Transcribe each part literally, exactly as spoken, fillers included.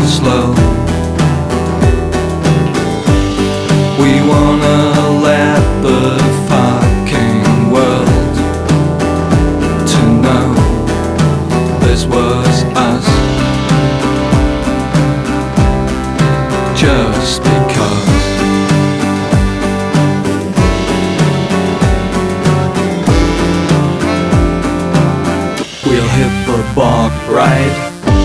slow. We wanna let the fucking world to know this was us, just because. We'll hit the bog right.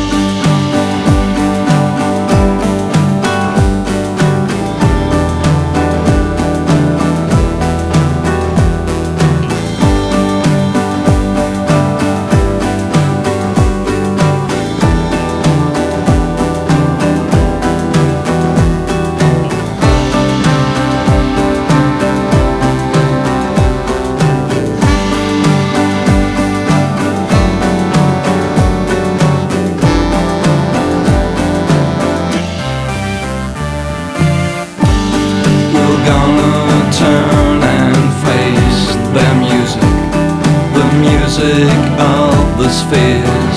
Gonna turn and face their music, the music of the spheres.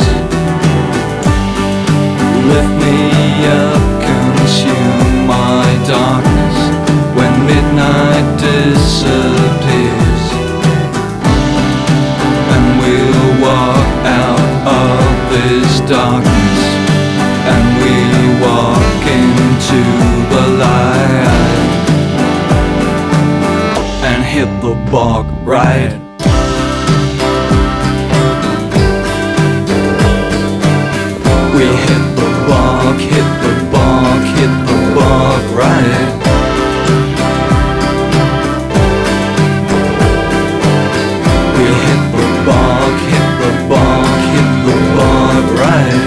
Lift me up, consume my darkness when midnight disappears. And we'll walk out of this darkness, and we walk into the light, and hit the bog right. We hit the bog, hit the bog, hit the bog right. We hit the bog, hit the bog, hit the bog right.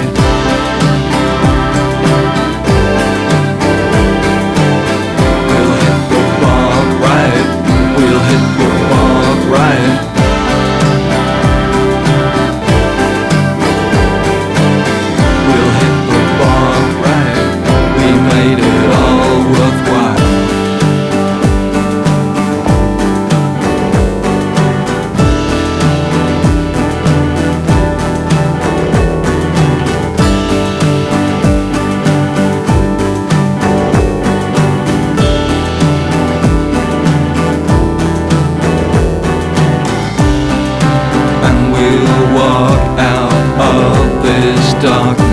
We'll hit the bog right. We'll hit the bog right. We'll hit the bog right. We made it all worthwhile. And we'll walk out of this dark